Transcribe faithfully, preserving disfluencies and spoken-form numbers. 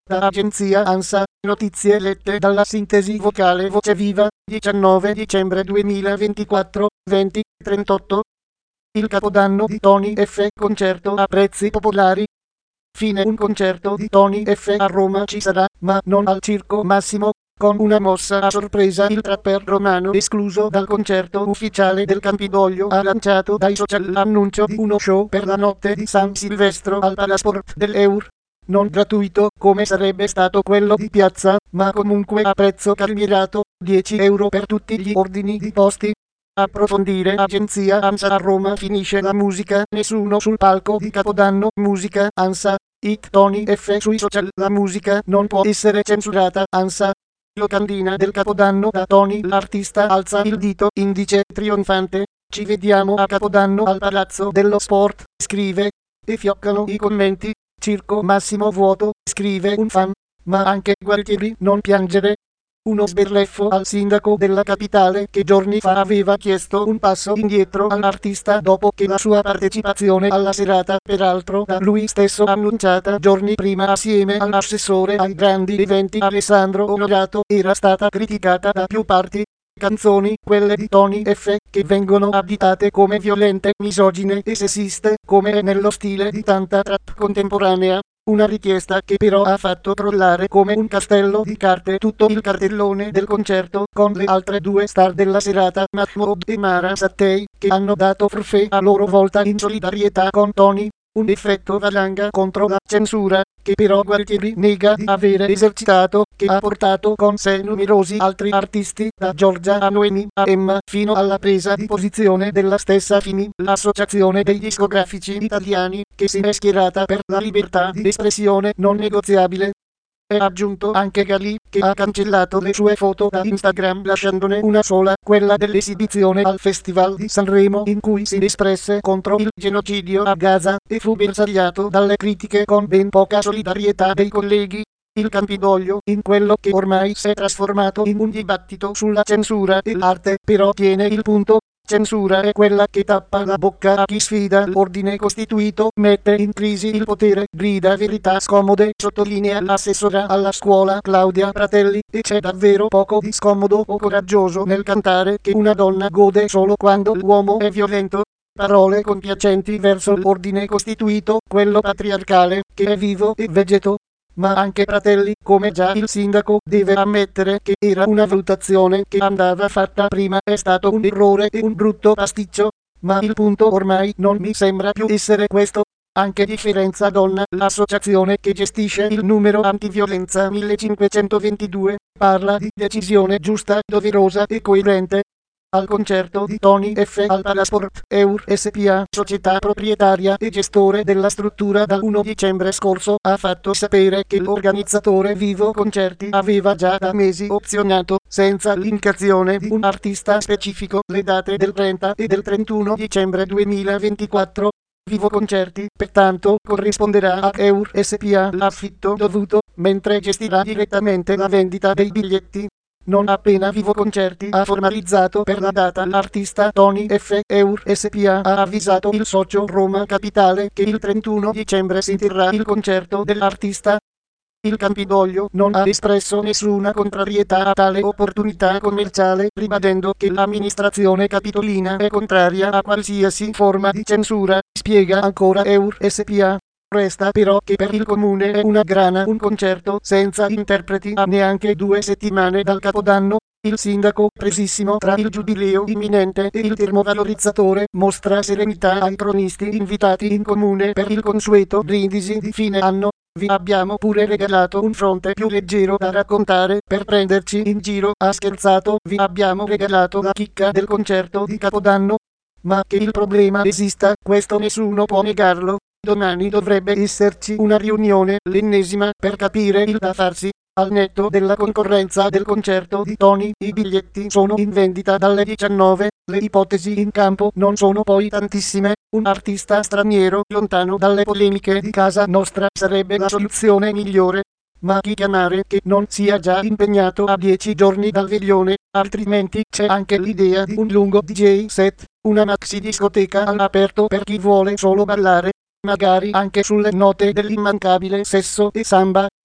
Da agenzia ANSA, notizie lette dalla sintesi vocale Voce Viva, diciannove dicembre duemilaventiquattro, venti e trentotto. Il Capodanno di Tony F. Concerto a prezzi popolari. Fine. Un concerto di Tony F. a Roma ci sarà, ma non al Circo Massimo. Con una mossa a sorpresa il trapper romano, escluso dal concerto ufficiale del Campidoglio, ha lanciato dai social l'annuncio di uno show per la notte di San Silvestro al Palasport dell'Eur. Non gratuito, come sarebbe stato quello di piazza, ma comunque a prezzo calmierato, dieci euro per tutti gli ordini di posti. Approfondire. Agenzia ANSA a Roma. Finisce la musica, nessuno sul palco di Capodanno. Musica ANSA. It Tony F. Sui social. La musica non può essere censurata. ANSA. Locandina del Capodanno da Tony. L'artista alza il dito indice trionfante. Ci vediamo a Capodanno al Palazzo dello Sport, scrive. E fioccano i commenti. Circo Massimo vuoto, scrive un fan. Ma anche Gualtieri, non piangere. Uno sberleffo al sindaco della capitale che giorni fa aveva chiesto un passo indietro all'artista dopo che la sua partecipazione alla serata, peraltro da lui stesso annunciata giorni prima assieme all'assessore ai grandi eventi Alessandro Onorato, era stata criticata da più parti. Canzoni, quelle di Tony F., che vengono additate come violente, misogine e sessiste, come è nello stile di tanta trap contemporanea. Una richiesta che però ha fatto crollare come un castello di carte tutto il cartellone del concerto, con le altre due star della serata, Mahmood e Mara Sattei, che hanno dato forfait a loro volta in solidarietà con Tony. Un effetto valanga contro la censura, che però Gualtieri nega di avere esercitato, che ha portato con sé numerosi altri artisti, da Giorgia a Noemi a Emma, fino alla presa di posizione della stessa FIMI, l'associazione dei discografici italiani, che si è schierata per la libertà di espressione non negoziabile. È aggiunto anche Galli, che ha cancellato le sue foto da Instagram lasciandone una sola, quella dell'esibizione al Festival di Sanremo in cui si espresse contro il genocidio a Gaza, e fu bersagliato dalle critiche con ben poca solidarietà dei colleghi. Il Campidoglio, in quello che ormai si è trasformato in un dibattito sulla censura e l'arte, però tiene il punto. Censura è quella che tappa la bocca a chi sfida l'ordine costituito, mette in crisi il potere, grida verità scomode, sottolinea l'assessora alla scuola Claudia Pratelli, e c'è davvero poco di scomodo o coraggioso nel cantare che una donna gode solo quando l'uomo è violento. Parole compiacenti verso l'ordine costituito, quello patriarcale, che è vivo e vegeto. Ma anche Pratelli, come già il sindaco, deve ammettere che era una valutazione che andava fatta prima, è stato un errore e un brutto pasticcio. Ma il punto ormai non mi sembra più essere questo. Anche Differenza Donna, l'associazione che gestisce il numero antiviolenza millecinquecentoventidue, parla di decisione giusta, doverosa e coerente. Al concerto di Tony F. al Palasport, Eur S P A, società proprietaria e gestore della struttura, dal primo dicembre scorso, ha fatto sapere che l'organizzatore Vivo Concerti aveva già da mesi opzionato, senza l'indicazione di un artista specifico, le date del trenta e del trentuno dicembre duemilaventiquattro. Vivo Concerti, pertanto, corrisponderà a Eur S P A l'affitto dovuto, mentre gestirà direttamente la vendita dei biglietti. Non appena Vivo Concerti ha formalizzato per la data l'artista Tony F. Eur S P A ha avvisato il socio Roma Capitale che il trentuno dicembre si terrà il concerto dell'artista. Il Campidoglio non ha espresso nessuna contrarietà a tale opportunità commerciale, ribadendo che l'amministrazione capitolina è contraria a qualsiasi forma di censura, spiega ancora Eur S P A. Resta però che per il comune è una grana un concerto senza interpreti a neanche due settimane dal Capodanno. Il sindaco, presissimo tra il giubileo imminente e il termovalorizzatore, mostra serenità ai cronisti invitati in comune per il consueto brindisi di fine anno. Vi abbiamo pure regalato un fronte più leggero da raccontare per prenderci in giro, ha scherzato. Vi abbiamo regalato la chicca del concerto di Capodanno. Ma che il problema esista, questo nessuno può negarlo. Domani dovrebbe esserci una riunione, l'ennesima, per capire il da farsi. Al netto della concorrenza del concerto di Tony, i biglietti sono in vendita dalle diciannove, le ipotesi in campo non sono poi tantissime. Un artista straniero, lontano dalle polemiche di casa nostra, sarebbe la soluzione migliore. Ma chi chiamare che non sia già impegnato a dieci giorni dal veglione? Altrimenti c'è anche l'idea di un lungo D J set, una maxi discoteca all'aperto per chi vuole solo ballare. Magari anche sulle note dell'immancabile sesso e samba.